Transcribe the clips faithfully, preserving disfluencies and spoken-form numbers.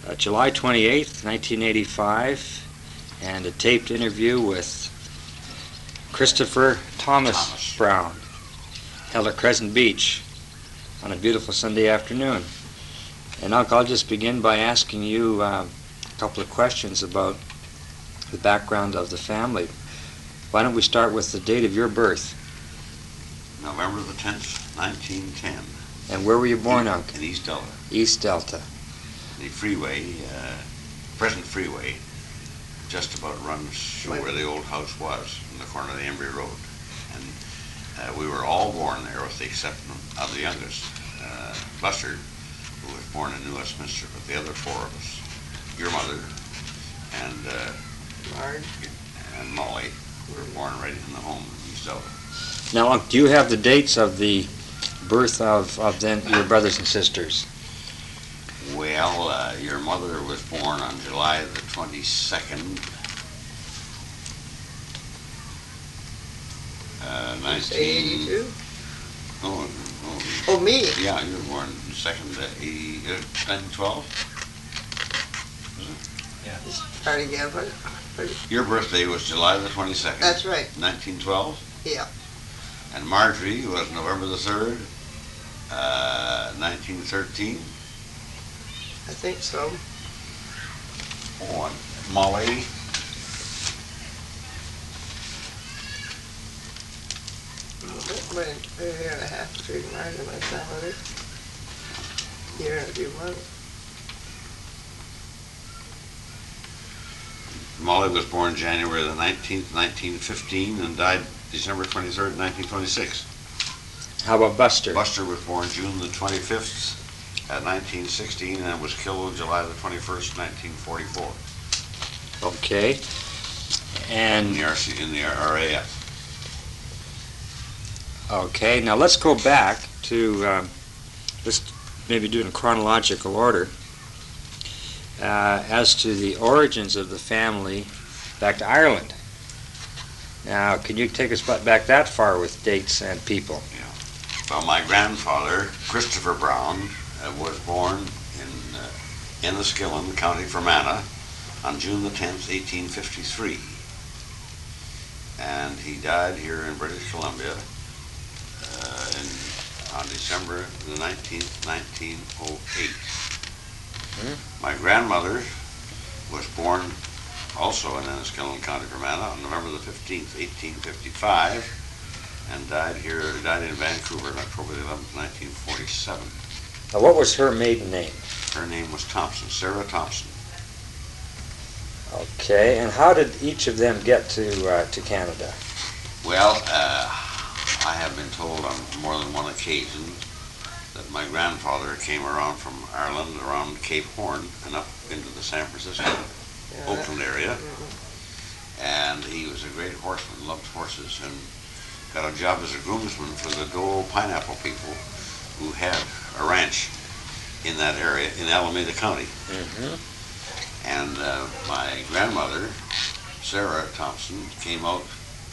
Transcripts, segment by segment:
uh, July twenty-eighth, nineteen eighty-five, and a taped interview with Christopher Thomas, Thomas. Brown, held at Crescent Beach on a beautiful Sunday afternoon. And Uncle, I'll just begin by asking you uh, a couple of questions about the background of the family. Why don't we start with the date of your birth? November the tenth, nineteen ten. And where were you born, in, Uncle? In East Delta. East Delta. The freeway, uh, present freeway, just about runs to where the old house was, in the corner of the Embry Road. And uh, we were all born there with the exception of the youngest, uh, Buster, who was born in New Westminster, but the other four of us, your mother and uh, Marge and Molly, were born right in the home in East Delta. Now, Uncle, do you have the dates of the birth of, of then your brothers and sisters? Well, uh, your mother was born on July the twenty-second, uh, nineteen eighty-two? Oh, oh, Oh, me? yeah, you were born second, uh, eighty, uh, nineteen twelve? Start again. What, what, Your birthday was July the twenty-second. that's right. nineteen twelve? Yeah. And Marjorie was November the third, uh, nineteen thirteen. I think so. Oh, and Molly, Wait, wait a year and a half between Marge and my family. Year and a few months. Molly was born January the nineteenth, nineteen fifteen, and died December twenty-third, nineteen twenty-six. How about Buster? Buster was born June the twenty-fifth, uh, nineteen sixteen, and was killed July the twenty-first, nineteen forty-four. Okay. In And, the R C, in the R A F. okay, now let's go back to, um, let's maybe do it in chronological order. Uh, as to the origins of the family back to Ireland. Now, can you take us back that far with dates and people? Well, my grandfather, Christopher Brown, uh, was born in uh, Enniskillen, County Fermanagh, on June the tenth, eighteen fifty-three. And he died here in British Columbia uh, in, on December the nineteenth, nineteen oh eight. Hmm? My grandmother was born also in Enniskillen, County Fermanagh, on November the fifteenth, eighteen fifty-five, and died here, died in Vancouver on October the eleventh, nineteen forty-seven. Now, what was her maiden name? Her name was Thompson, Sarah Thompson. Okay, and how did each of them get to uh, to Canada? Well, uh, I have been told on more than one occasion that my grandfather came around from Ireland, around Cape Horn, and up into the San Francisco, Yeah, Oakland area. mhm. And he was a great horseman, loved horses, and got a job as a groomsman for the Dole pineapple people who had a ranch in that area in Alameda County. Mm-hmm. And uh, my grandmother, Sarah Thompson, came out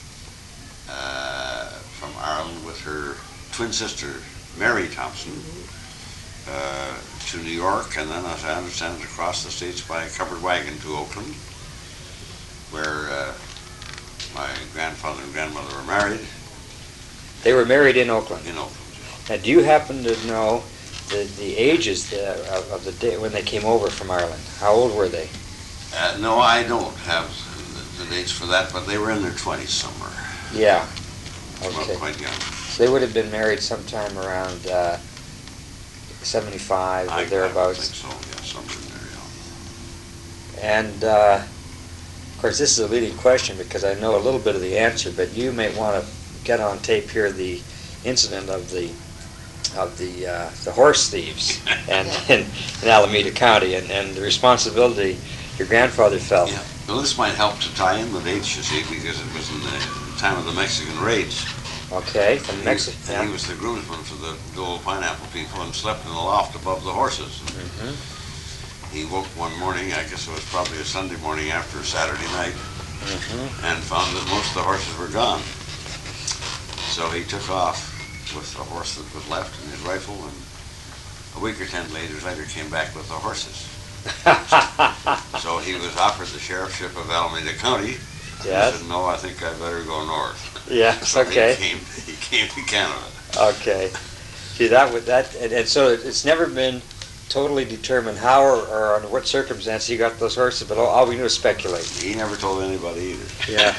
uh, from Ireland with her twin sister, Mary Thompson, uh, to New York, and then, as I understand it, across the states by a covered wagon to Oakland, where uh, my grandfather and grandmother were married They were married in Oakland. in Oakland. Now, do you happen to know the, the ages the, of, of the day when they came over from Ireland? How old were they? Uh, no, I don't have the, the dates for that, but they were in their twenties somewhere. Yeah. Well, Okay. quite young. So they would have been married sometime around uh, seventy-five I, or I would thereabouts. think so, yeah, somewhere in there, yeah. And uh, of course, this is a leading question because I know a little bit of the answer, but you may want to get on tape here the incident of the of the uh, the horse thieves and in, in Alameda County and, and the responsibility your grandfather felt. Yeah, well, this might help to tie in the dates, you see, because it was in the time of the Mexican raids. Okay, from And Mexico. He, and he was the groomsman for the Dole pineapple people and slept in the loft above the horses. And Hmm. he woke one morning, I guess it was probably a Sunday morning after a Saturday night, Hmm. and found that most of the horses were gone. So he took off with the horse that was left and his rifle, and a week or ten later, later came back with the horses. So he was offered the sheriffship of Alameda County. He Yes. said, no, I think I better go north. Yes, So okay. He came, he came to Canada. Okay. See, that would, that, and, and so it's never been totally determined how or, or under what circumstances he got those horses, but all, all we do is speculate. He never told anybody either. Yeah.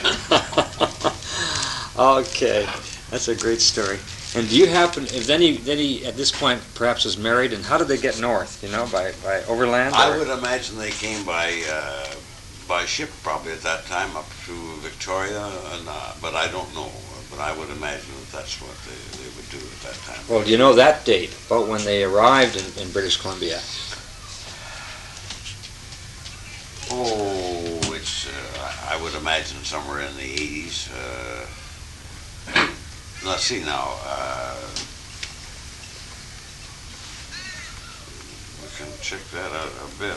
Okay, that's a great story. And do you happen, if then he, then he, at this point, perhaps was married, and how did they get north, you know, by, by overland? I or- would imagine they came by, uh, by ship probably at that time up to Victoria, and, uh, but I don't know. But I would imagine that that's what they, they would do at that time. Well, do you know that date, about when they arrived in, in British Columbia? Oh, it's, uh, I I would imagine somewhere in the eighties. Uh, let's see now. Uh, we can check that out a bit.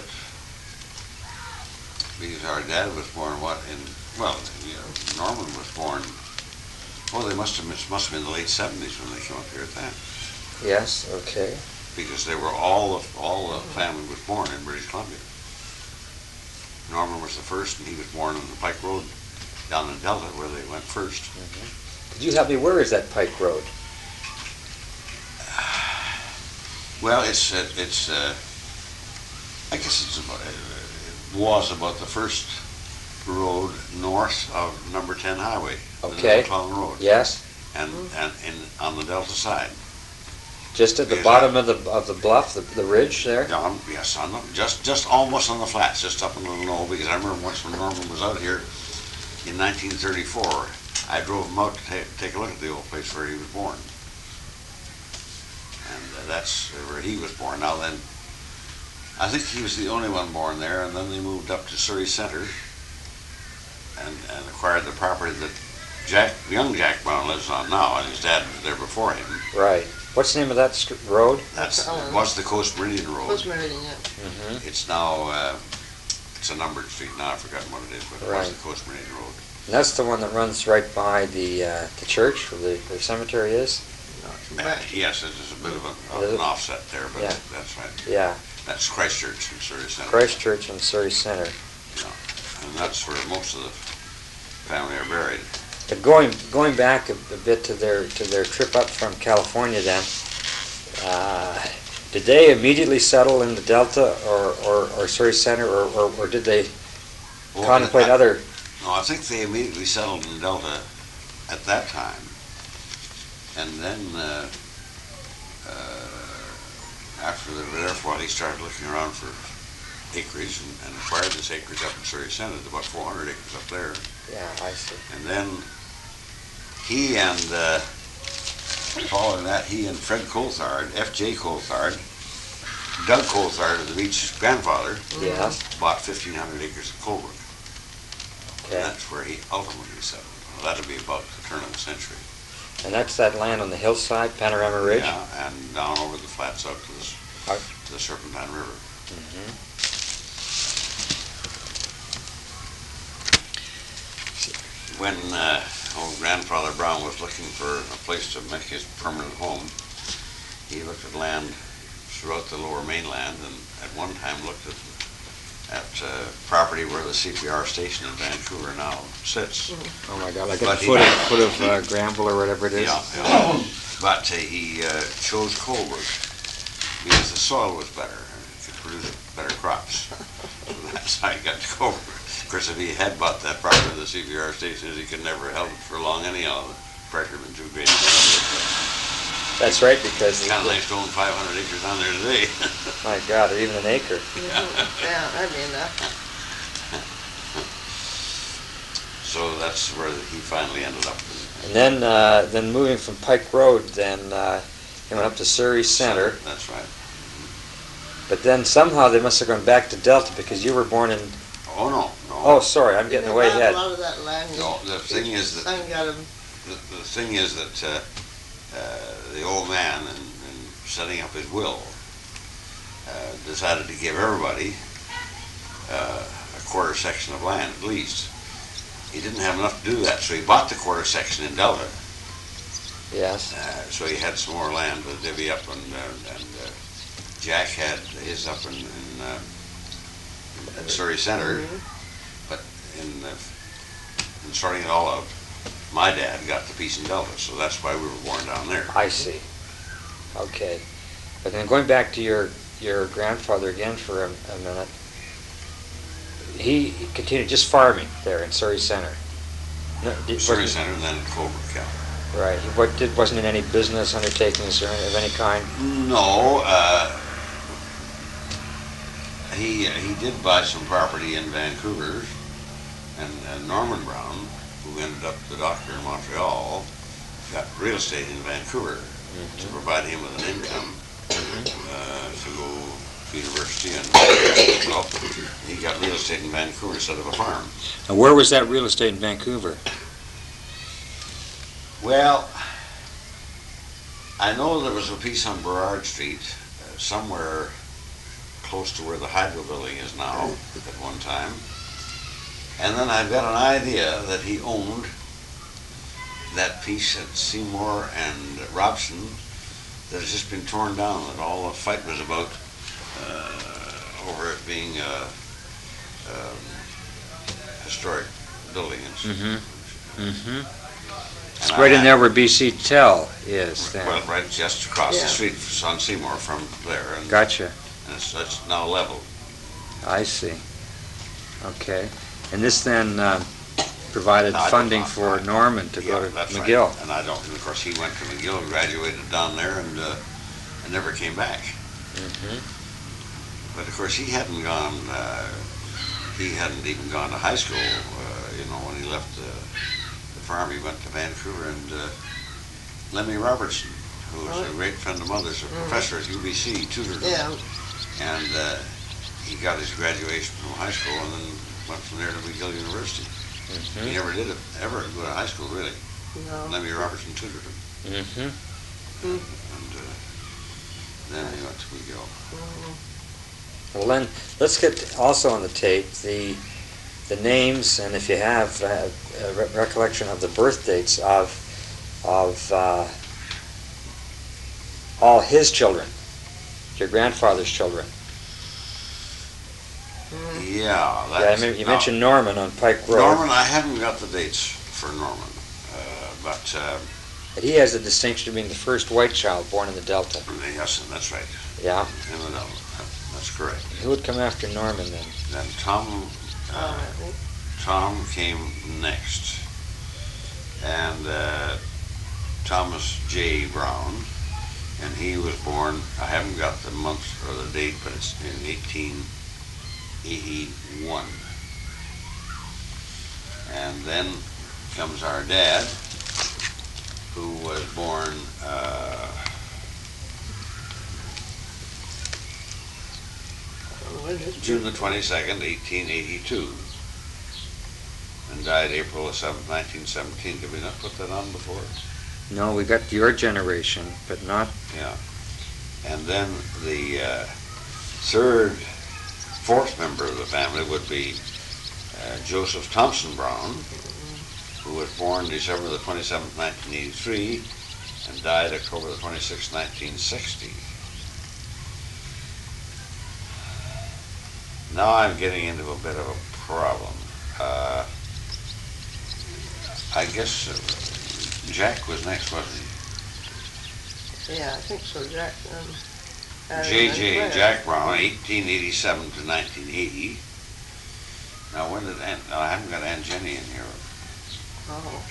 Because our dad was born what in, well, you know, Norman was born, oh, they must have, it must have been the late seventies when they came up here at that. Yes, okay. Because they were, all the, all the family was born in British Columbia. Norman was the first, and he was born on the Pike Road down in Delta, where they went first. Could you help me, where is that Pike Road? Well, it's, uh, it's, uh, I guess it's about, it was about the first road north of number ten highway. the Okay. McClellan Road. Yes, And, and, and on the Delta side. just at the Yes, bottom of the, of the bluff, the, the ridge there? Down, yes, on the, just, just almost on the flats, just up in Little Knoll, because I remember once when Norman was out here in nineteen thirty-four, I drove him out to ta- take a look at the old place where he was born. And uh, that's where he was born. Now then, I think he was the only one born there, and then they moved up to Surrey Center and, and acquired the property that Jack, young Jack Brown lives on now, and his dad was there before him. Right. What's the name of that str- road? That's, Oh. it was the Coast Meridian Road. Post Meridian, yeah. Mm-hmm. It's now, uh, it's a numbered street now, I've forgotten what it is, but it Right. was the Coast Meridian Road. And that's the one that runs right by the, uh, the church, where the, the cemetery is? Not too Uh, bad. Yes, it is a bit of, a, of Is an it? offset there, but Yeah. that's right. Yeah, That's Christchurch in Surrey Center. Christchurch and Surrey Center. And that's where most of the family are buried. But going, going back a, a bit to their, to their trip up from California then, uh, did they immediately settle in the Delta or, or, or Surrey Center, or, or, or did they Well, contemplate I- other? No, I think they immediately settled in Delta at that time. And then, uh, uh, after they were there for a while, he started looking around for acreage and, and acquired this acreage up in Surrey Center, about four hundred acres up there. Yeah, I see. And then he and, uh, following that, he and Fred Coulthard, F J Coulthard, Doug Coulthard of the Beach's grandfather, Yes, bought fifteen hundred acres of Colebrook. And okay. that's where he ultimately settled. Well, that'll be about the turn of the century. And that's that land on the hillside, Panorama Ridge? Yeah, and down over the flats out to the, s- Out. to the Serpentine River. Mhm. When uh, old grandfather Brown was looking for a place to make his permanent home, he looked at land throughout the lower mainland, and at one time looked at at uh, property where the C P R station in Vancouver now sits. Oh my God, like at But the he- foot of, foot of uh, Granville or whatever it is? Yeah, yeah. But uh, he uh, chose Colebrook because the soil was better and it could produce better crops. So that's how he got to Colebrook. Of course, if he had bought that property of the C P R station, he could never have held it for long anyhow. The pressure had been too great. That's right, because, It's kind of nice to own five hundred acres down there today. my God, or even an acre. Mhm. Yeah, that'd be enough. So that's where he finally ended up. And then, uh, then moving from Pike Road, then uh, he went up to Surrey Center. That's right. But then somehow they must have gone back to Delta because you were born in. Oh, no, no. Oh, sorry, I'm getting They way bought ahead. A lot of that land. No, the thing is that- Son got him. The, the thing is that uh, uh, the old man, in, in setting up his will, uh, decided to give everybody uh, a quarter section of land at least. He didn't have enough to do that, so he bought the quarter section in Delta. Yes. Uh, so he had some more land to divvy up, and, uh, and uh, Jack had his up in, in uh, in Surrey Center, Mhm. but in, the, in starting it all out, my dad got the piece in Delta, so that's why we were born down there. I see. Okay. But then going back to your, your grandfather again for a, a minute, he continued just farming there in Surrey Center. No, did, Surrey wasn't- Center and then Clover County. Right. He what, did, wasn't in any business undertakings or any, of any kind? No, uh, he he did buy some property in Vancouver, and, and Norman Brown, who ended up the doctor in Montreal, got real estate in Vancouver to provide him with an income uh, to go to university, and well, he got real estate in Vancouver instead of a farm. And where was that real estate in Vancouver? Well, I know there was a piece on Burrard Street, uh, somewhere close to where the Hydro Building is now, at one time. And then I've got an idea that he owned that piece at Seymour and Robson that has just been torn down, that all the fight was about uh, over it being a um, historic building. Mm-hmm. Mm-hmm. It's And right I in had- there where B C Tel is then. Well, right just across Yeah. the street on Seymour from there, and, Gotcha. and it's, it's now leveled. I see. Okay. And this then uh, provided No, I did funding not. for I- Norman to Yeah, go to that's right. McGill. And I don't, and of course, he went to McGill, graduated down there, and, uh, and never came back. Mhm. But of course, he hadn't gone, uh, he hadn't even gone to high school, uh, you know, when he left the, the farm. He went to Vancouver, and uh, Lemmy Robertson, who was a Oh. great friend of mother's, a Mhm. professor at U B C, tutored him. Yeah, And uh, he got his graduation from high school and then went from there to McGill University. He Mhm. never did it, ever go to high school, really. no. Lemmy Robertson tutored him. Mhm. And uh, then he went to McGill. Mhm. Well, then, let's get also on the tape the the names, and if you have uh, a re- recollection of the birth dates of of uh, all his children, your grandfather's children. Mhm. Yeah, Yeah, I that's... mean, you now, mentioned Norman on Pike Road. Norman, I haven't got the dates for Norman, uh, but uh, But he has the distinction of being the first white child born in the Delta. yes, and that's right. Yeah. In the Delta. That's correct. Who would come after Norman then? Then Tom, Oh, uh, I think. Tom came next, and uh, Thomas J. Brown, and he was born, I haven't got the month or the date, but it's in eighteen eighty-one. And then comes our dad, who was born uh, When is it? June the twenty-second, eighteen eighty-two, and died April the seventh, nineteen seventeen. Did we not put that on before? No, we got your generation, but not. Yeah. And then the uh, third, fourth member of the family would be uh, Joseph Thompson Brown, who was born December the twenty-seventh, nineteen eighty-three, and died October the twenty-sixth, nineteen sixty. Now I'm getting into a bit of a problem. Uh, I guess uh, Jack was next, wasn't he? Yeah, I think so, Jack. um, Adam J and J. Claire. Jack Brown, eighteen eighty-seven to nineteen eighty. Now, when did Aunt, oh, I haven't got Aunt Jenny in here. Oh,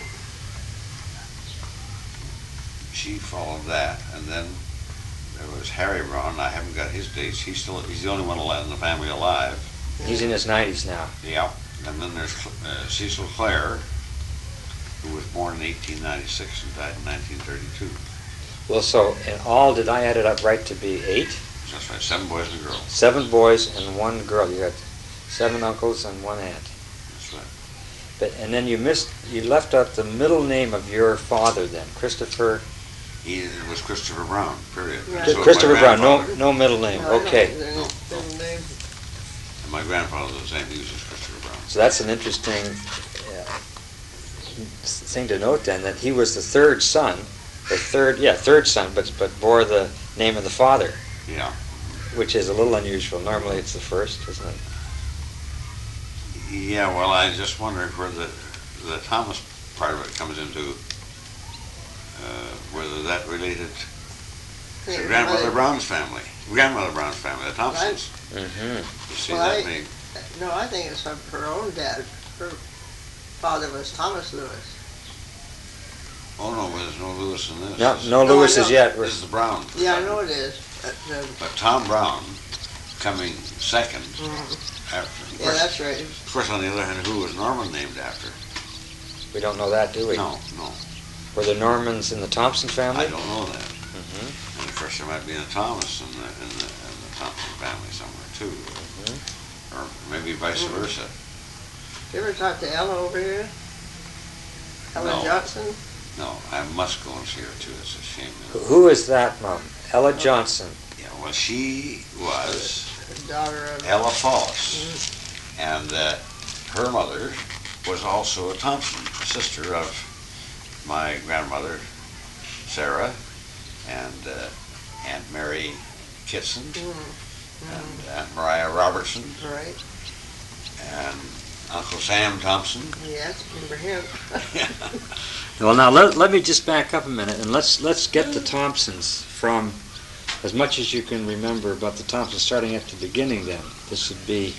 She followed that, and then there was Harry Brown. I haven't got his dates. He's still, he's the only one alive in the family alive. He's in his nineties now. Yeah. And then there's uh, Cecil Clare, who was born in eighteen ninety-six and died in nineteen thirty-two. Well, so in all, did I add it up right to be eight? That's right, seven boys and a girl. Seven boys and one girl. You got seven uncles and one aunt. That's right. But and then you missed. You left out the middle name of your father then, Christopher. He it was Christopher Brown, period. Right. And so was my Christopher Brown. No, grandfather. no middle name. no, I don't Okay. think there's any middle name. And my grandfather was the same. He was just Christopher Brown. So that's an interesting uh, thing to note then, that he was the third son, the third, yeah, third son, but but bore the name of the father, Yeah. which is a little unusual. Normally it's the first, isn't it? Yeah, well, I just wonder where the, the Thomas part of it comes into, uh, whether that related to Yeah, Grandmother mother- Brown's family, Grandmother Brown's family, the Thompsons. Mm-hmm. You see, Well, that I- may, No, I think it's her, her own dad. Her father was Thomas Lewis. oh no, there's no Lewis in this. No, This- no No, I Lewis's know. yet. This is the Brown. Yeah, I know it is. But, um, But Tom Brown coming second mm, after. Of yeah, course, that's right. of course, on the other hand, who was Norman named after? We don't know that, do we? No, no, Were the Normans in the Thompson family? I don't know that. Mm-hmm. And of course, there might be a Thomas in the, in the, in the Thompson family somewhere too. Or maybe vice Mhm. versa. You ever talk to Ella over here? Ella No. Johnson? No, I must go and see her too. It's a shame. Who- Who is that, Mom? Ella Johnson. Yeah, well, she was The daughter of. Ella Follis. And uh, her mother was also a Thompson, a sister of my grandmother, Sarah, and uh, Aunt Mary Kitson, Mm, and Aunt Mariah Robertson, right. and Uncle Sam Thompson. Yes, remember him. Well, now let, let me just back up a minute and let's let's get the Thompsons from as much as you can remember about the Thompsons, starting at the beginning. Then this would be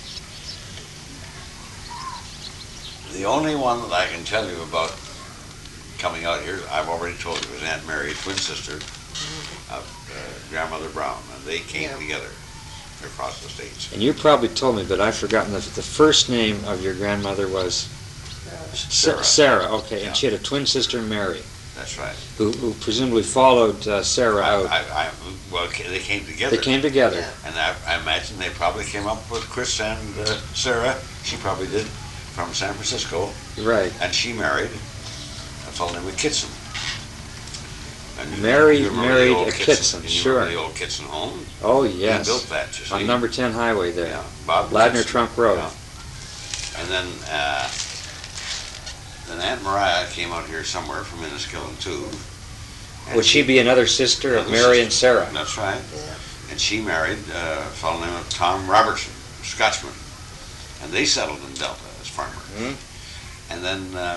The only one that I can tell you about coming out here, I've already told you, was Aunt Mary, twin sister of uh, Grandmother Brown, and they came Yeah. together across the states. and you probably told me, but I've forgotten that the first name of your grandmother was Sa- Sarah. Sarah. Okay, Yeah. and she had a twin sister, Mary, That's right. who, who presumably followed uh, Sarah I, out. I, I, well, ca- they came together. They came together. Yeah. And I, I imagine they probably came up with Chris and uh, Sarah. She probably did, from San Francisco, Right. and she married a fellow named Kitson. And you- Mary you remember the married old a Kitson, you sure. remember the old Kitson home? Oh He yes. built that, you see. On number ten highway there. Yeah, Bob Ladner Kitson. Trunk Road. Yeah. And then, uh, then Aunt Mariah came out here somewhere from Enniskillen too. And Would she be another sister of Another Mary sister. and Sarah? That's right. Yeah. And she married uh, a fellow named Tom Robertson, a Scotchman. And they settled in Delta as farmers. Mhm. And then uh,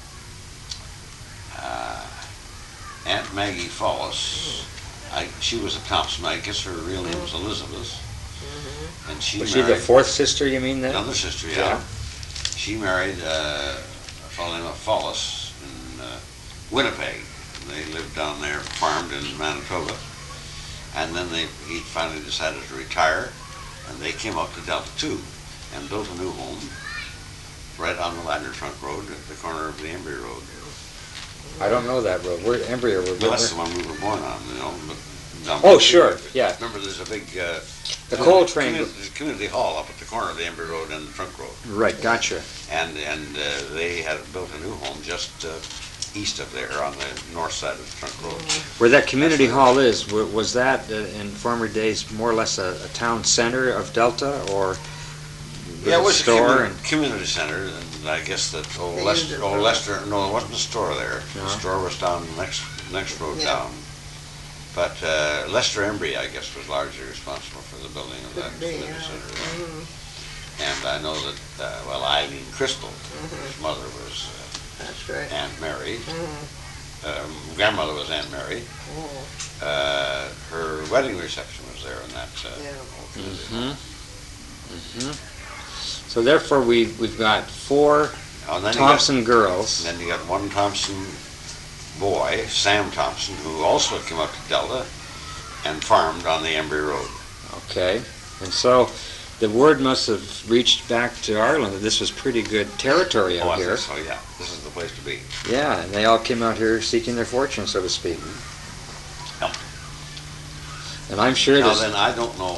uh, Aunt Maggie Follis, I, she was a Thompson. I guess her real name was Elizabeth. And she Was she married the fourth sister, you mean, then? another sister, yeah. Yeah. She married uh, a fellow named Follis in uh, Winnipeg. They lived down there, farmed in Manitoba. And then they, he finally decided to retire, and they came up to Delta too, and built a new home right on the Ladner Trunk Road at the corner of the Embry Road. I don't know that road. Where Embryo? Where, Well, that's the where- one we were born on, you know. But down Oh, by- sure, yeah. Remember, there's a big uh, The coal train. community, there's a community hall up at the corner of the Embry Road and the Trunk Road, Right, gotcha. and and uh, they had built a new home just uh, east of there on the north side of the Trunk Road. Where that community hall is, wa- was that uh, in former days more or less a, a town center of Delta, or Yeah, it a was a store? community, and community center, and I guess that old They Lester, used it old for- Lester, no, it wasn't a store there. No? The store was down the next, next road Yeah. down. But uh, Lester Embry, I guess, was largely responsible for the building of that Could be, community yeah. center. Mhm. And I know that, uh, well, Eileen Crystal, Mhm. his mother was That's right. uh, Aunt Mary, Mhm. um, grandmother was Aunt Mary. Mhm. Uh, her wedding reception was there in that uh, Yeah. community Mhm. hall. Mhm. So therefore, we we've got four Oh, and then you got- Thompson girls. Then you got one Thompson boy, Sam Thompson, who also came up to Delta and farmed on the Embry Road. Okay, and so the word must have reached back to Ireland that this was pretty good territory Oh, out I here. think so, yeah. This is the place to be. Yeah, and they all came out here seeking their fortune, so to speak. Yep. And I'm sure Now there's then, I don't know.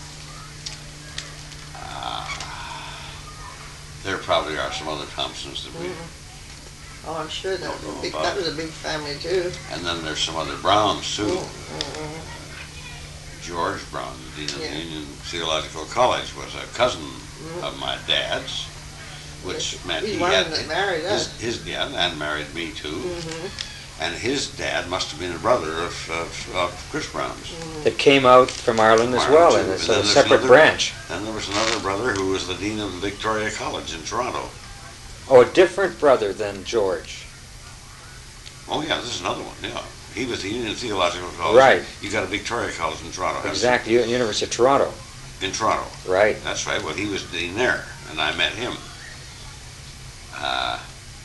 Uh, there probably are some other Thompsons that we, Oh, I'm sure that Don't was know a big, about that was a big family too. and then there's some other Browns too. Mhm. George Brown, the dean of the Yeah. Union Theological College, was a cousin Mhm. of my dad's, which Yes, meant he's he one had that married his, us. his yeah, and married me too. Mhm. And his dad must have been a brother of, of, of Chris Brown's. That came out from Ireland as Ireland, well, too. and And so then a there's separate another- branch. Then there was another brother who was the dean of Victoria College in Toronto. Oh, a different brother than George. Oh yeah, this is another one, yeah. He was the Union Theological College. Right. You got a Victoria College in Toronto. haven't you? Exactly, U- University of Toronto. In Toronto. Right. That's right. Well, he was dean there, and I met him. Uh,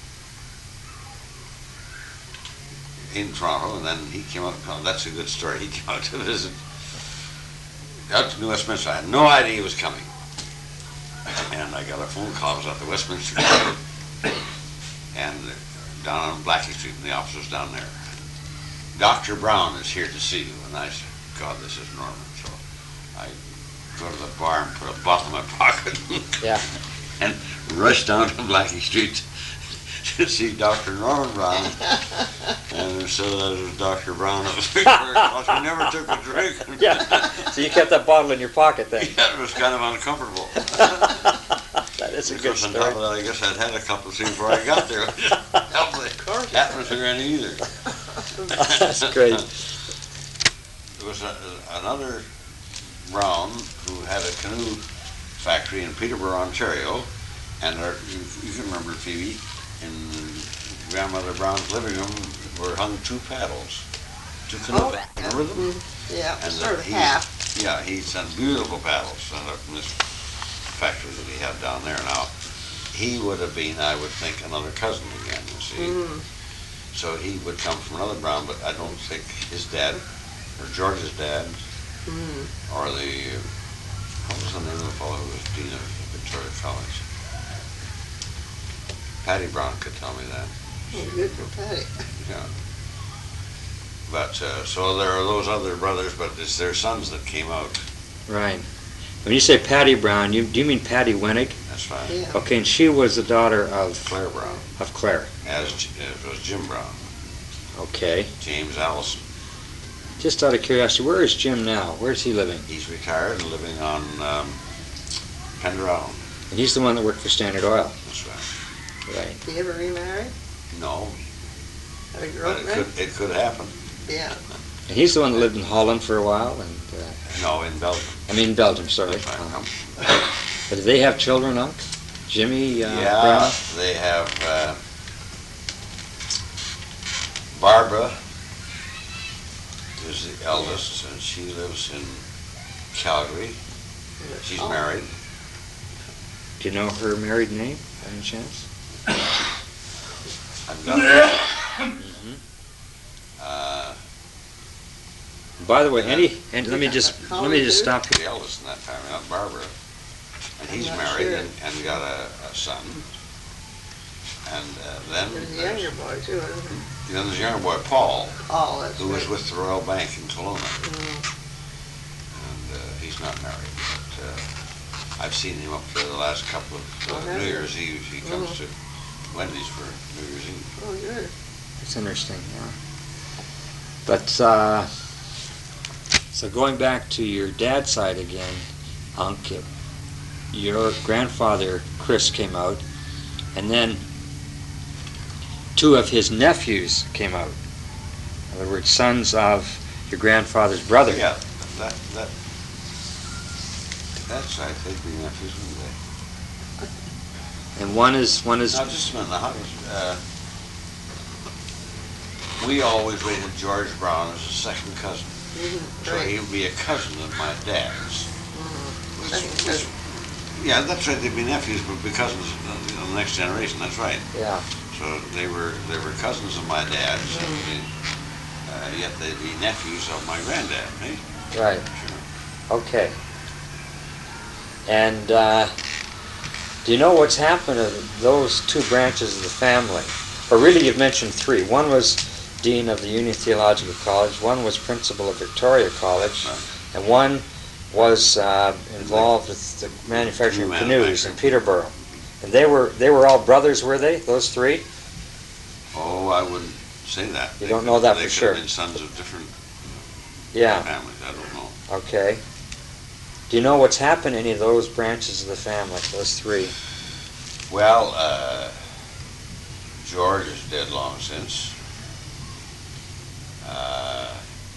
in Toronto, and then he came out. Oh, that's a good story. He came out to visit out to New Westminster. I had no idea he was coming, and I got a phone call. I was at the Westminster Club, and down on Blackie Street, and the office was down there. Doctor Brown is here to see you, and I said, "God, this is Norman." So I go to the bar and put a bottle in my pocket. Yeah. And rushed down to Blackie Street to see Doctor Norman Brown. And so that was Doctor Brown at Victoria College. We never took a drink. Yeah. So you kept that bottle in your pocket then? Yeah, it was kind of uncomfortable. That is a Of good course, on top story. of that, I guess I'd had a couple of things before I got there. Help the atmosphere any either. That's great. There was a, another Brown who had a canoe factory in Peterborough, Ontario, and our, you, you can remember, Phoebe, in Grandmother Brown's living room were hung two paddles, two canoe Oh, paddles. Remember them? Yeah, And sort the- of he's- half. Yeah, he sent beautiful paddles sent up from this factory that he had down there. Now, he would have been, I would think, another cousin again, you see. Mm. So he would come from another Brown, but I don't think his dad, or George's dad, Mm. or the, what was the name of the fellow who was dean of Victoria College? Patty Brown could tell me that. Oh, good for Patty. Yeah. But, uh, so there are those other brothers, but it's their sons that came out. Right. When you say Patty Brown, you do you mean Patty Wenig? That's right. Yeah. Okay, and she was the daughter of Claire Brown, of Claire. as, J- as was Jim Brown, Okay. James Allison. Just out of curiosity, where is Jim now? Where's he living? He's retired and living on um, Pender Island. And he's the one that worked for Standard Oil. That's right. Right. Did he ever remarry? No, Have a but girl it there? could, it could happen. Yeah. And he's the one that lived in Holland for a while, and uh, No, in Belgium. I mean Belgium, sorry. That's right. Uh-huh. But do they have children, Unc? Jimmy uh, Yeah, Brown? they have uh, Barbara is the eldest, and she lives in Calgary. She's Oh. married. Do you know her married name, by any chance? I've got it. Mhm. Uh, By the way, any and let me just let me just stop the here. eldest in that family, not Barbara. And he's I'm not married sure. and, and got a, a son. And uh, then There's a there's, younger boy too, isn't there? then there's a younger boy, Paul, Oh, that's who was right. with the Royal Bank in Kelowna. Mm. And uh, he's not married, but uh, I've seen him up there the last couple of Oh, uh, have New you? Year's Eve. He comes to Wendy's for New Year's Eve. Oh, good. It's interesting, yeah. But uh, so going back to your dad's side again, Unc, it- your grandfather Chris came out, and then two of his nephews came out. In other words, sons of your grandfather's brother. Yeah, that, that, that's right. They'd be nephews, wouldn't they? And one is one is Now, just a minute. Now, how does, uh, we always rated George Brown as a second cousin. Mhm, So right. he would be a cousin of my dad's. Mhm. Which- Second which- cousin. Yeah, that's right. They'd be nephews, but be cousins of the, of the next generation. That's right. yeah. So they were they were cousins of my dad's, and they, uh, yet they'd be nephews of my granddad. Eh? Right. Sure. Okay. And uh, do you know what's happened to those two branches of the family? Or really, you've mentioned three. One was dean of the Union Theological College, one was principal of Victoria College, Right. and one was uh, involved with the manufacturing of canoes in Peterborough. And they were they were all brothers, were they? Those three? Oh, I wouldn't say that. You They don't could- know that they for could sure. have been sons of different Yeah. families. I don't know. Okay. Do you know what's happened to any of those branches of the family? Those three? Well, uh, George is dead long since. Uh,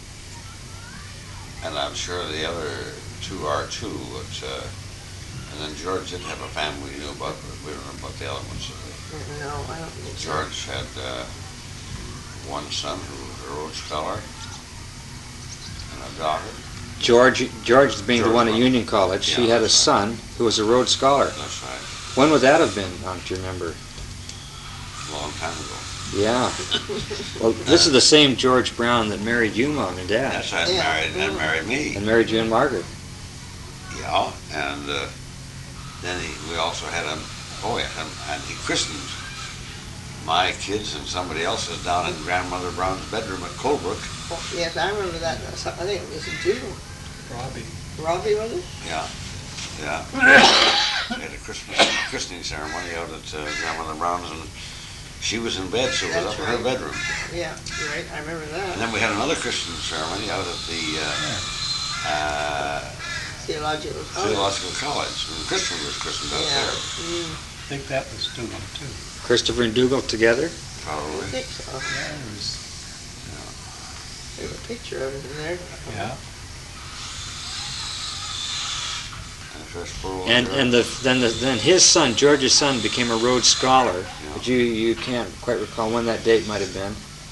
and I'm sure the other two are too. But, uh, and then George did have a family we knew about, but we don't know about the other ones. No, I don't think so. George had uh, one son who was a Rhodes Scholar and a daughter. George, George being George the one at Rhodes. Union College, Yeah, he had a that's son who was a Rhodes Scholar. That's right. When would that have been, um, do you remember? A long time ago. Yeah. Well, this is the same George Brown that married you, Mom and Dad, That's right. Yeah. Married and Mm. married me. and married you and Margaret. Yeah, and uh, then he, we also had him. Oh yeah, and, and he christened my kids and somebody else's down in Grandmother Brown's bedroom at Colebrook. Oh, yes, I remember that. I think it was June. Robbie. Robbie, was it? Yeah, yeah. We had a Christmas christening ceremony out at uh, Grandmother Brown's, and she was in bed, so it was That's up in her right. bedroom. Yeah, right. I remember And that. then we had another christening ceremony out at the uh, uh, Theological college. Theological College. And Christopher was christened out Yeah. there, Mm, I think that was Dougal too. Christopher and Dougal together? I probably. think so. Yeah, it was, There's a picture of it in there. yeah. And first World And War. and the then the, then his son, George's son, became a Rhodes Scholar. Yeah. But you you can't quite recall when that date might have been.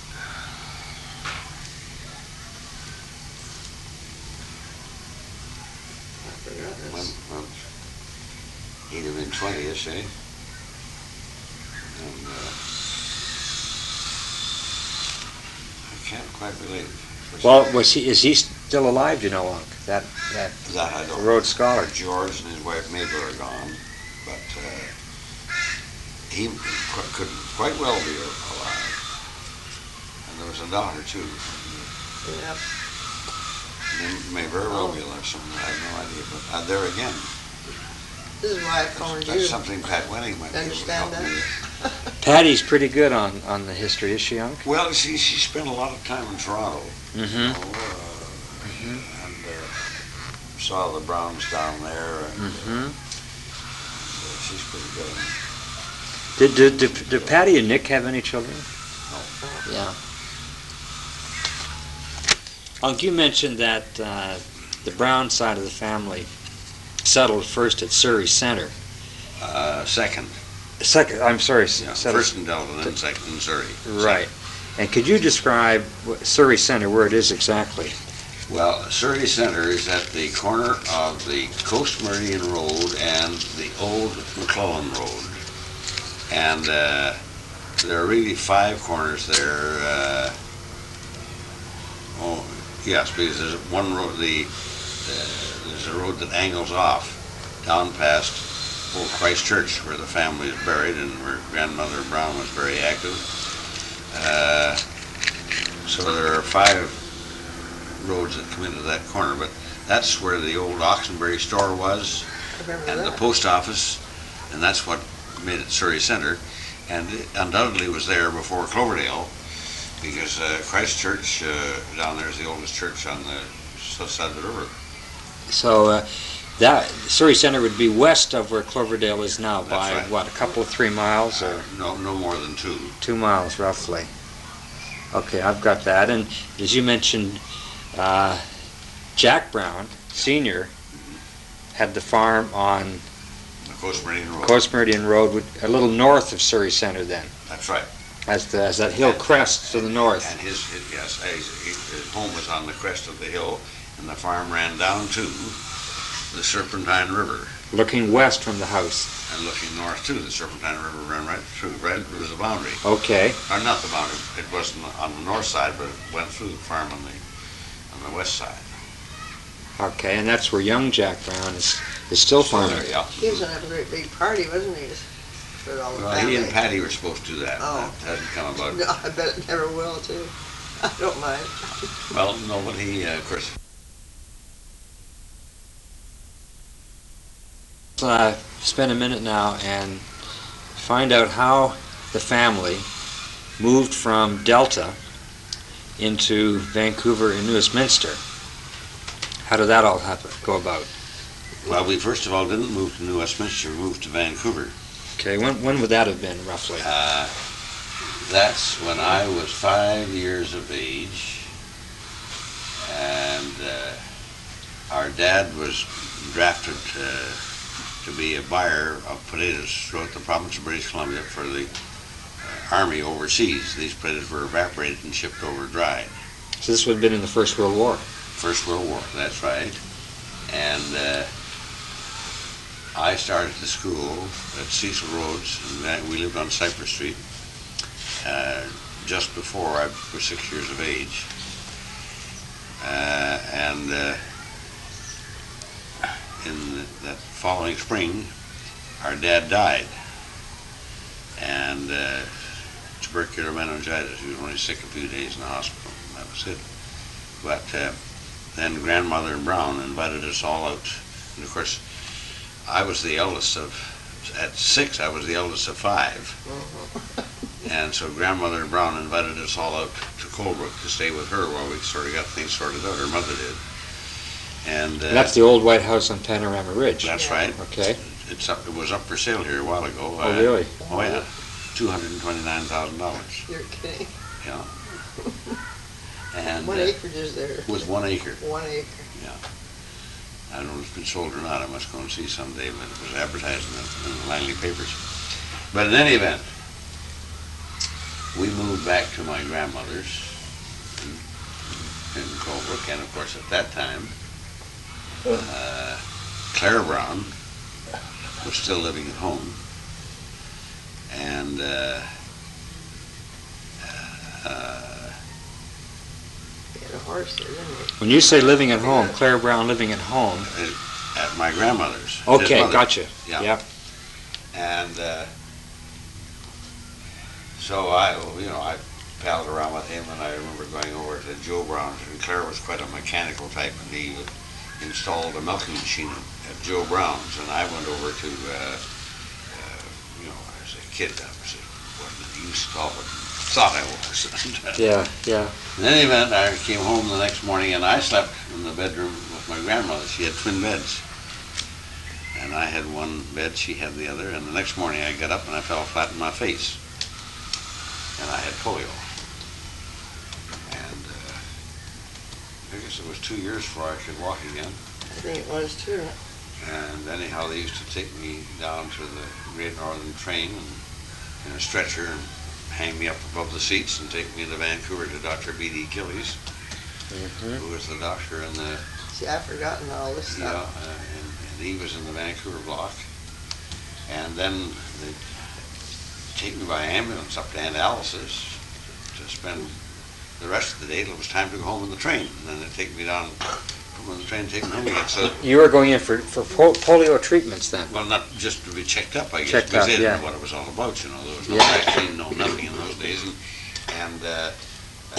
I forgot When, this. when he'd have been twenty-ish, eh? And uh, I can't quite relate. Well, was he is he still alive? You know, Unc? That that That I don't. Rhodes Scholar. George and his wife Mabel are gone, but uh, he qu- could quite well be alive. And there was a daughter too. Yep. May, may very well be alive. Something I have no idea. But uh, there again, This is why I phoned that's you. something Pat Wenning might be able to Understand help me that? with. Patty's pretty good on on the history, is she, Unc? Well, she she spent a lot of time in Toronto. Mm-hmm. You know, uh, and uh, saw the Browns down there, and Mm-hmm. uh, she's pretty good. Did, did, did, did Patty and Nick have any children? No. Yeah. Unc, you mentioned that uh, the Brown side of the family settled first at Surrey Center. Uh, second, Second, I'm sorry, s- yeah, settled- first in Delta, then second in Surrey. Right. And could you describe what- Surrey Center, where it is exactly? Well, Surrey Center is at the corner of the Coast Meridian Road and the old McClellan Road. And uh, there are really five corners there. Uh, oh, yes, because there's one road, the, uh, there's a road that angles off down past Old Christ Church, where the family is buried and where Grandmother Brown was very active. Uh, so there are five roads that come into that corner, but that's where the old Oxenbury store was I remember and the that. post office, and that's what made it Surrey Center. And it undoubtedly was there before Cloverdale, because uh, Christ Church uh, down there is the oldest church on the south side of the river. So uh, that Surrey Center would be west of where Cloverdale is now That's by, right. what, a couple of three miles or Uh, no, no more than two. two miles roughly? Okay, I've got that. And as you mentioned, uh, Jack Brown, Senior, had the farm on The Coast Meridian Road. Coast Meridian Road, with- a little north of Surrey Center then, That's right. as, the, as that hill crests to the north. And his, his yes, his, his home was on the crest of the hill, and the farm ran down to the Serpentine River. Looking west from the house. And looking north too, the Serpentine River ran right through, right, it was a boundary. Okay. Or not the boundary, it wasn't on the north side, but it went through the farm on the, on the west side. Okay, and that's where young Jack Brown is, is still farming. There, yeah. He was gonna have a great big party, wasn't he? For all the Well, family. he and Patty were supposed to do that, Oh. and that hasn't come about. No, I bet it never will too. I don't mind. Well, no, but he, uh, of course, Uh, spend a minute now and find out how the family moved from Delta into Vancouver and New Westminster. How did that all happen, go about? well, we first of all didn't move to New Westminster, we moved to Vancouver. Okay, when, when would that have been, roughly? Uh, that's when I was five years of age, and uh, our dad was drafted uh, to be a buyer of potatoes throughout the province of British Columbia for the uh, army overseas. These potatoes were evaporated and shipped over dried. So this would have been in the First World War. First World War, that's right. And uh, I started the school at Cecil Rhodes, and that- we lived on Cypress Street, uh, just before I was six years of age. Uh, and uh, in the, that following spring, our dad died. And uh, tubercular meningitis. He was only sick a few days in the hospital. That was it. But uh, then grandmother and Brown invited us all out. And of course, I was the eldest of, at six, I was the eldest of five. And so grandmother and Brown invited us all out to Colebrook to stay with her while we sort of got things sorted out. Her mother did. And, uh, And that's the old White House on Panorama Ridge. that's Yeah. right. Okay. It's up, it was up for sale here a while ago. Oh, really? Oh, yeah. two hundred twenty-nine thousand dollars. You're kidding. Yeah. And What uh, acreage is there? with one acre. One acre. I don't know if it's been sold or not. I must go and see someday, but it was advertised in the, in the Langley papers. But in any event, we moved back to my grandmother's in, in Colebrook, and of course at that time, uh, Clara Brown was still living at home, and uh, uh, He had a horse there, didn't he? When you say living at home, Claire Brown living at home. at my grandmother's. his Okay, mother. gotcha. Yeah. Yep. And uh, so I, you know, I palled around with him, and I remember going over to Joe Brown's, and Claire was quite a mechanical type, and he installed a milking machine at Joe Brown's, and I went over to, uh, uh, you know, as a kid, I was, wasn't the use of it, thought I was. Yeah, yeah. In any event, I came home the next morning, and I slept in the bedroom with my grandmother. She had twin beds. And I had one bed, she had the other, and the next morning I got up and I fell flat on my face. And I had polio. And uh, I guess it was two years before I could walk again. I think it was too. And anyhow, they used to take me down to the Great Northern train and, in a stretcher and hang me up above the seats and take me to Vancouver to Doctor B D Gillies, Mhm. who was the doctor in the, See, I've forgotten all this yeah, stuff. uh, and, and he was in the Vancouver block. And then they take me by ambulance up to Aunt Alice's to spend the rest of the day till it was time to go home on the train. And then they'd take me down, put me on the train, take me home again. So, You were going in for, for po- polio treatments then? well, not just to be checked up, I guess, Checked because up, they didn't yeah. know what it was all about, you know. There was no Yeah. vaccine, no nothing in those days. And, and uh, uh,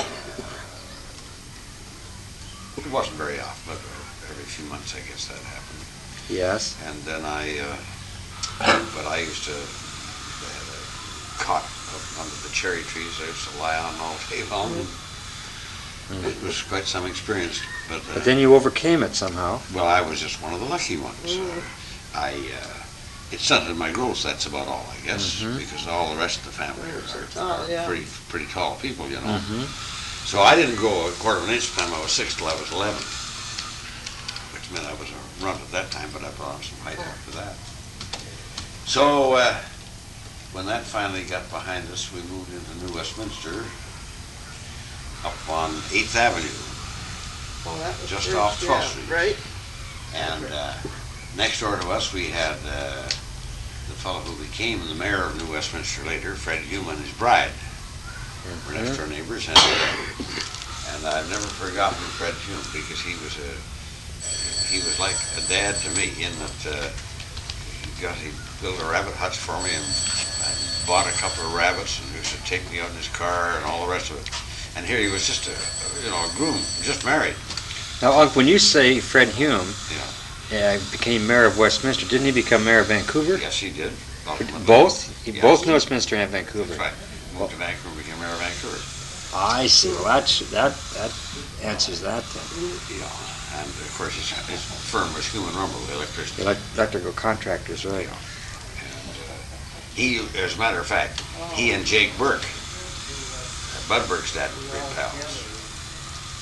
it wasn't very often, but every few months, I guess that happened. Yes. And then I, uh, but I used to, they had a cot up under the cherry trees I used to lie on all day long. It was quite some experience, but, uh, But then you overcame it somehow. well, I was just one of the lucky ones. Uh, I, uh, it stunted my growth, that's about all, I guess, Mhm. because all the rest of the family They were so are, tall, are yeah. pretty, pretty tall people, you know. Mhm. So I didn't go a quarter of an inch from the time I was six till I was eleven, which meant I was a runt at that time, but I brought on some height after that. So uh, when that finally got behind us, we moved into New Westminster up on eighth Avenue. Well, that was Just first, off twelfth yeah, Street. Right? And uh, next door to us, we had uh, the fellow who became the mayor of New Westminster later, Fred Hume, and his bride. We're next door neighbors, and, uh, and I've never forgotten Fred Hume, because he was a he was like a dad to me, in that uh, he got he built a rabbit hutch for me, and I bought a couple of rabbits, and he used to take me out in his car and all the rest of it. And here he was just a you know a groom, just married. Now, Unc, when you say Fred Hume Yeah. uh, became mayor of Westminster, didn't he become mayor of Vancouver? Yes, he did. Ultimately. Both? He- Yes. Both Westminster and Vancouver? That's right. Moved to Vancouver, became mayor of Vancouver. I see. Well, that's, that, that answers that then. Yeah, and of course his, his firm was Human Rumble Electricity. Elec- Electrical contractors, right. And uh, he, as a matter of fact, he and Jake Burke, Bud Burke's dad, were great pals.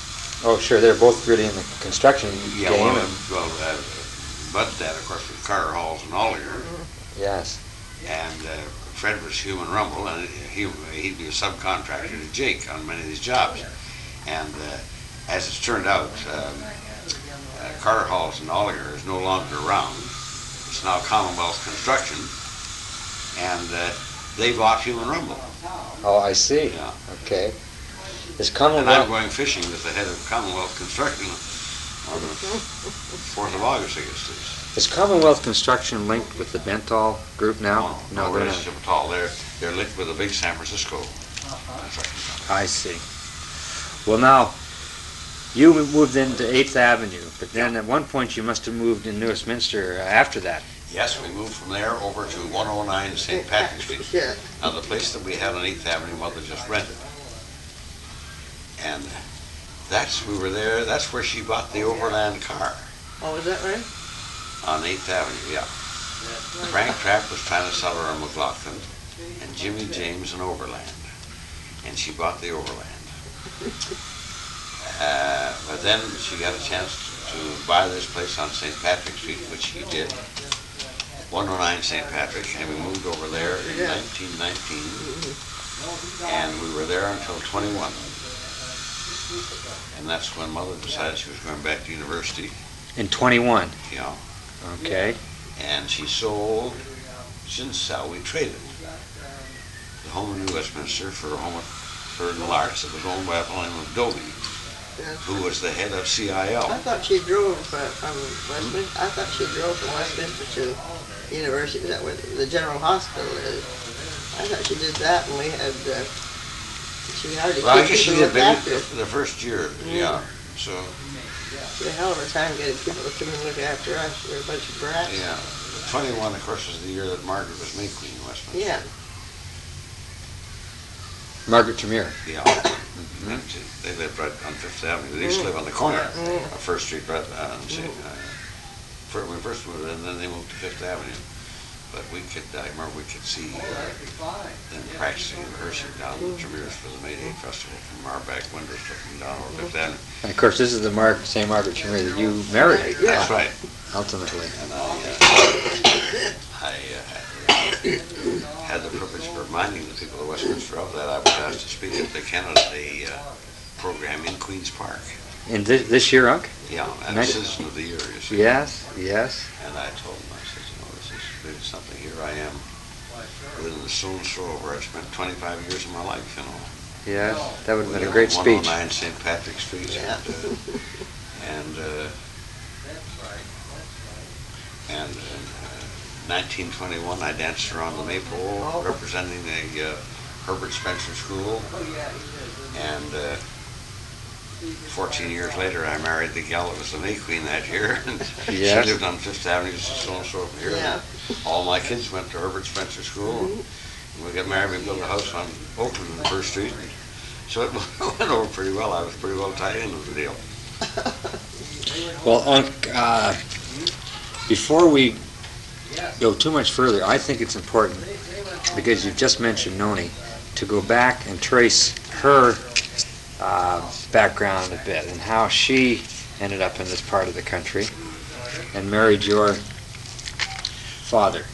Oh, sure, they're both really in the construction Yeah, game. well, and- well, uh, Bud's dad, of course, was Carter Halls and Olliger, Yes. and uh, Fred was Human Rumble, and he, he'd be a subcontractor to Jake on many of these jobs. And uh, as it's turned out, um, uh, Carter Halls and Olliger is no longer around. It's now Commonwealth Construction, and uh, they bought Human Rumble. Oh, I see. Yeah. Okay. Is And I'm Commonwealth, going fishing with the head of Commonwealth Construction on the fourth of August, I guess it is. is Commonwealth Construction linked with the Bentall group now? No, no they're relationship at all. They're, they're linked with a big San Francisco construction company. I see. Well, now, you moved into eighth Avenue, but then at one point you must have moved in Westminster after that. Yes, we moved from there over to one oh nine Saint Patrick's Street. Yeah. Now, the place that we had on eighth Avenue, Mother just rented. And that's, we were there, that's where she bought the Overland car, Oh, is that right? on eighth Avenue, yeah. Frank Trapp was trying to sell her a McLaughlin, and Jimmy James an Overland. And she bought the Overland. Uh, but then she got a chance to buy this place on Saint Patrick's Street, which she did. one oh nine Saint Patrick, and we moved over there in Yeah. nineteen nineteen, and we were there until twenty-one. And that's when Mother decided she was going back to university, In twenty-one. you know, Okay. and she sold, she didn't sell, we traded the home in New Westminster for a home at Third and Larks that was owned by a fellow named Dobie, Yeah. who was the head of C I L. I thought she drove uh, from Westminster, I thought she drove from Westminster to University, is that where the general hospital is? I thought she did that and we had, uh, she hired a Well, I few guess she people to did look maybe after. the, the first year, yeah, so, She had a hell of a time getting people to come and look after us, we were a bunch of brats. yeah. twenty-one, of course, was the year that Margaret was May Queen in Westminster. Yeah. Margaret Tremere. Yeah. And she- They lived right on Fifth Avenue. They used to live on the corner of First Street, right, uh, and say, uh, fir- when we first moved in, then they moved to Fifth Avenue. But we could, I remember we could see uh, them practicing and rehearsing down the Tremere's for the May Day Festival from our back windows looking down over Fifth Avenue. And of course, this is the Mar- same Margaret Tremere that you married, That's right. ultimately. And I, uh, I uh, had the privilege of reminding the people of Westminster of that. I was asked to speak at the Canada Day uh, program in Queen's Park. In this, this year, Unc? Yeah, and Nice. Citizen of the Year, you see. Yes, yes. And I told them, I said, you know, this is really something. Here I am, within the stone's throw of where I spent twenty-five years of my life, you know. Yes, that would have been a great speech. one oh nine Saint Patrick's Street, Yeah. and, uh, and, uh, and in uh, nineteen twenty-one, I danced around the maypole representing the uh, Herbert Spencer School, and uh, fourteen years later, I married the gal that was the May Queen that year, and Yes. she lived on Fifth Avenue, just a stone's throw from here. Yeah. All my kids went to Herbert Spencer School, and we got married, we built a house on Oakland and First Street, and so it went over pretty well. I was pretty well tied into the deal. Well, Unc, uh, before we go too much further, I think it's important, because you've just mentioned Noni, to go back and trace her uh, background a bit and how she ended up in this part of the country and married your father.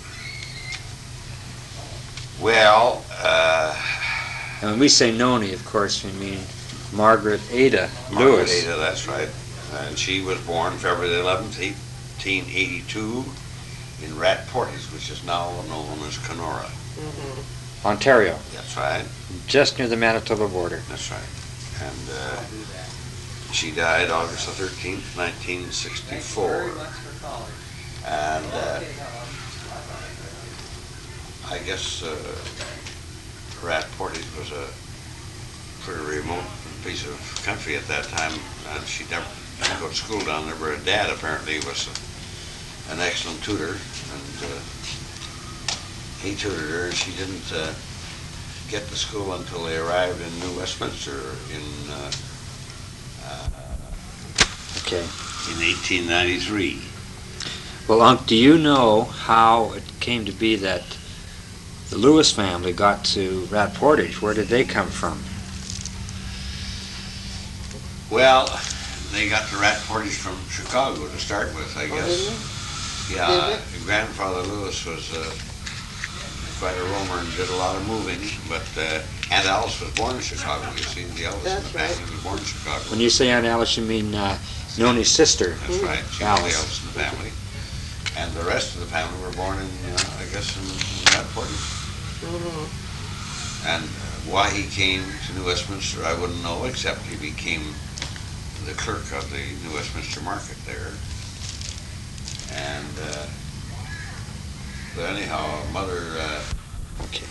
Well, uh, And when we say Noni, of course, we mean Margaret Ada Margaret Lewis. Ada, that's right. And she was born February eleventh, eighteen eighty-two in Rat Portage, which is now known as Kenora. Ontario, That's right. just near the Manitoba border. That's right. And uh, she died August the thirteenth, nineteen sixty-four. And uh, I guess uh, Rat Portage was a pretty remote piece of country at that time. And she never didn't go to school down there, but her dad apparently was a, an excellent tutor. And uh, he tutored her. She didn't uh, get to school until they arrived in New Westminster in uh, uh, Okay. in eighteen ninety-three. Well, Unc, do you know how it came to be that the Lewis family got to Rat Portage? Where did they come from? Well, they got the rat parties from Chicago to start with, I Oh, guess. didn't they? Yeah, Did grandfather Lewis was uh, quite a roamer and did a lot of moving, but uh, Aunt Alice was born in Chicago, you see. The eldest in That's the right. family was born in Chicago. When you say Aunt Alice, you mean uh, Noni's sister. That's right. She was the Alice. eldest in the family. And the rest of the family were born in, uh, I guess, in, in that forties. Mm-hmm. And uh, why he came to New Westminster, I wouldn't know, except he became the clerk of the New Westminster Market there. And, uh, but anyhow, mother, uh, Okay.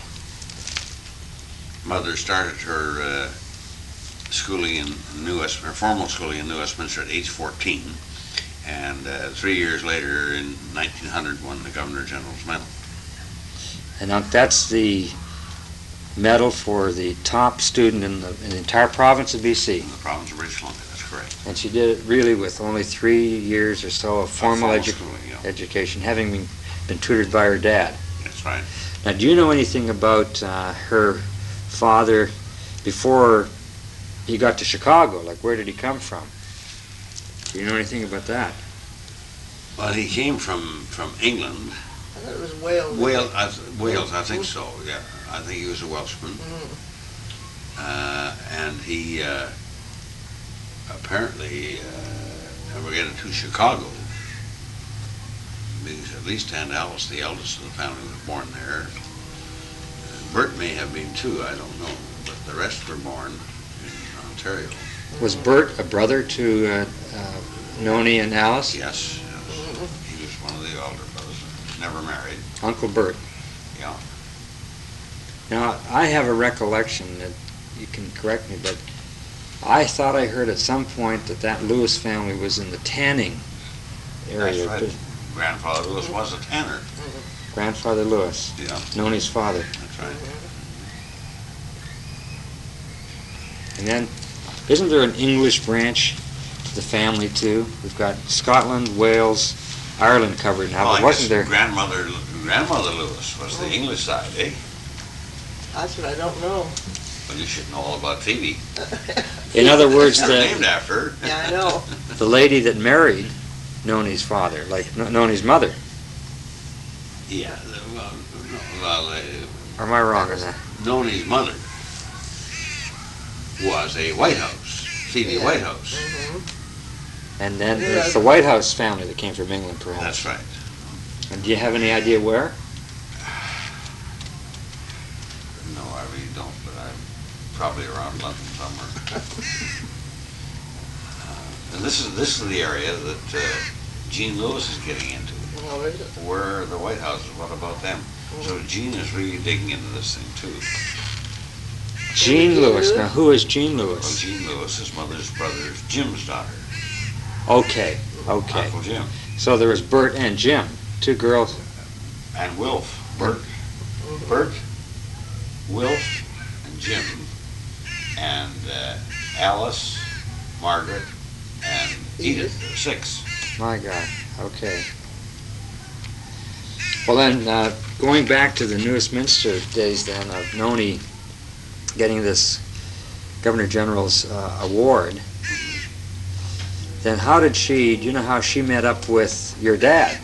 mother started her uh, schooling in New Westminster, formal schooling in New Westminster at age fourteen. And uh, three years later, in nineteen hundred, won the Governor General's Medal. And now that's the medal for the top student in the, in the entire province of B C. In the province of British Columbia, that's correct. And she did it really with only three years or so of formal, formal edu- schooling, yeah. education, having been, been tutored by her dad. That's right. Now, do you know anything about uh, her father before he got to Chicago? Like, where did he come from? Do you know anything about that? Well, he came from, from England. I thought it was Wales. Wales, I, th- Wales, I think so, yeah. I think he was a Welshman. Mm. Uh, and he uh, apparently uh, never got to Chicago. Because at least Aunt Alice, the eldest of the family, was born there. Uh, Bert may have been too, I don't know. But the rest were born in Ontario. Was Bert a brother to uh, uh, Noni and Alice? Yes, yes. He was one of the older brothers, never married. Uncle Bert. Yeah. Now, I have a recollection that you can correct me, but I thought I heard at some point that that Lewis family was in the tanning area. That's right. Grandfather Lewis was a tanner. Grandfather Lewis, Yeah, Noni's father. that's right. And then, isn't there an English branch to the family too? We've got Scotland, Wales, Ireland covered now, Well, but I wasn't guess there? grandmother, grandmother Lewis was the English side, eh? That's what I don't know. Well, you should know all about Phoebe. In other words, You're named the, after her. Yeah, I know. the lady that married Noni's father, like N- Noni's mother. Yeah, the- well, no, well, uh, Or am I wrong on that? Noni's mother was a White House, Phoebe Yeah. White House. Mm-hmm. And then Yeah. there's the White House family that came from England, perhaps. That's right. And do you have any idea where? No, I really don't, but I'm probably around London somewhere. uh, and this is this is the area that uh, Gene Lewis is getting into. Oh, is it? Where are the White Houses? What about them? So Gene is really digging into this thing too. Jean Jean Lewis. Lewis? Now, who is Jean Well, Lewis? Gene Lewis, his mother's brother's Jim's daughter. Okay, okay. Uncle Jim. So there was Bert and Jim, two girls. And Wilf. Bert. Bert, Wilf, and Jim. And uh, Alice, Margaret, and Edith. Edith. There were six. My God, okay. Well then, uh, going back to the Westminster days then of Noni getting this Governor General's uh, award, then how did she, do you know how she met up with your dad?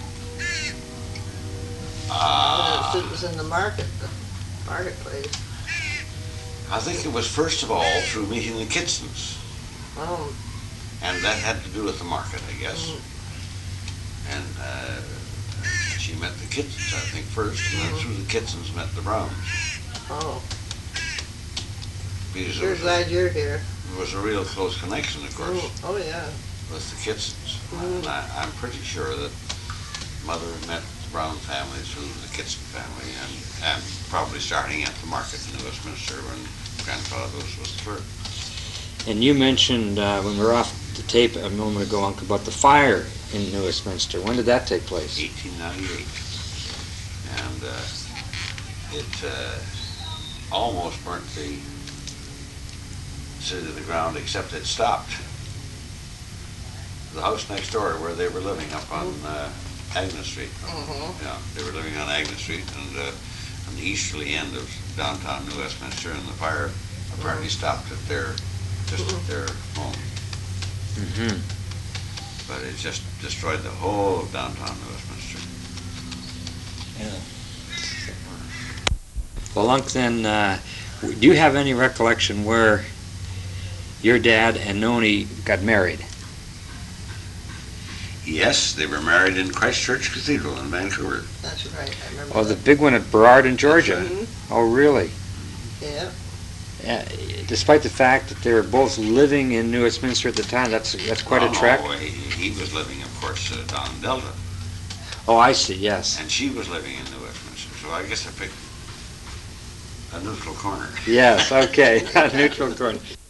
Uh, It was in the market, the marketplace. I think it was first of all through meeting the Kitsons. Oh, And that had to do with the market, I guess. And uh, she met the Kitsons, I think, first, and then through the Kitsons met the Browns. oh. Because there We're was, a, glad you're here. there was a real close connection, of course, Oh, oh, yeah. with the Kitsons. And I, I'm pretty sure that Mother met the Brown family through the Kitson family, and, and probably starting at the market in New Westminster when Grandfather Lewis was the clerk. And you mentioned uh, when we were off the tape a moment ago, Uncle, about the fire in New Westminster. When did that take place? eighteen ninety-eight. And uh, it uh, almost burnt the city to the ground, except it stopped. The house next door where they were living up on uh, Agnes Street. Mm-hmm. Yeah, they were living on Agnes Street and uh, on the easterly end of downtown New Westminster, and the fire apparently stopped at their, just at their home. Mm-hmm. But it just destroyed the whole downtown Westminster. Well, Unc, then, uh, do you have any recollection where your dad and Noni got married? Yes, they were married in Christchurch Cathedral in Vancouver. That's right, I remember Oh, the that. big one at Burrard in Georgia? Mhm. Oh, really? Yeah, Uh, despite the fact that they were both living in New Westminster at the time, that's that's quite Oh, a trek. no, he, he was living, of course, uh, down in Delta, Oh, I see, yes. and she was living in New Westminster, so I guess I picked a neutral corner. Yes, okay, neutral corner.